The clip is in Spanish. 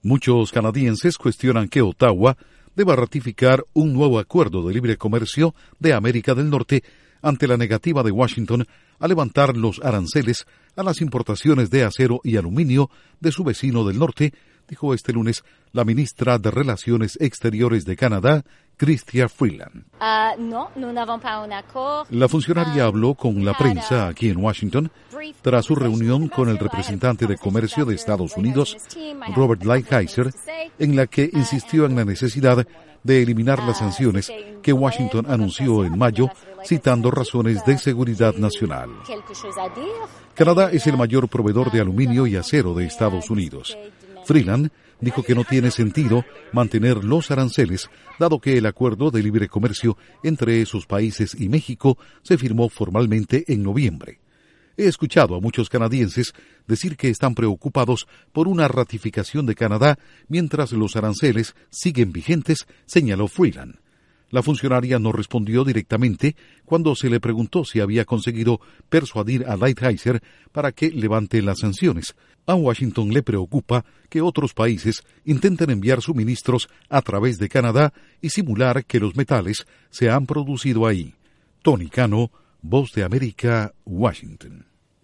Muchos canadienses cuestionan que Ottawa deba ratificar un nuevo acuerdo de libre comercio de América del Norte ante la negativa de Washington a levantar los aranceles a las importaciones de acero y aluminio de su vecino del norte, dijo este lunes la ministra de Relaciones Exteriores de Canadá, Chrystia Freeland. La funcionaria habló con la prensa aquí en Washington tras su reunión con el representante de Comercio de Estados Unidos, Robert Lighthizer, en la que insistió en la necesidad de eliminar las sanciones que Washington anunció en mayo, citando razones de seguridad nacional. Canadá es el mayor proveedor de aluminio y acero de Estados Unidos. Freeland dijo que no tiene sentido mantener los aranceles, dado que el acuerdo de libre comercio entre esos países y México se firmó formalmente en noviembre. He escuchado a muchos canadienses decir que están preocupados por una ratificación de Canadá mientras los aranceles siguen vigentes, señaló Freeland. La funcionaria no respondió directamente cuando se le preguntó si había conseguido persuadir a Lighthizer para que levante las sanciones. A Washington le preocupa que otros países intenten enviar suministros a través de Canadá y simular que los metales se han producido ahí. Tony Cano, Voz de América, Washington.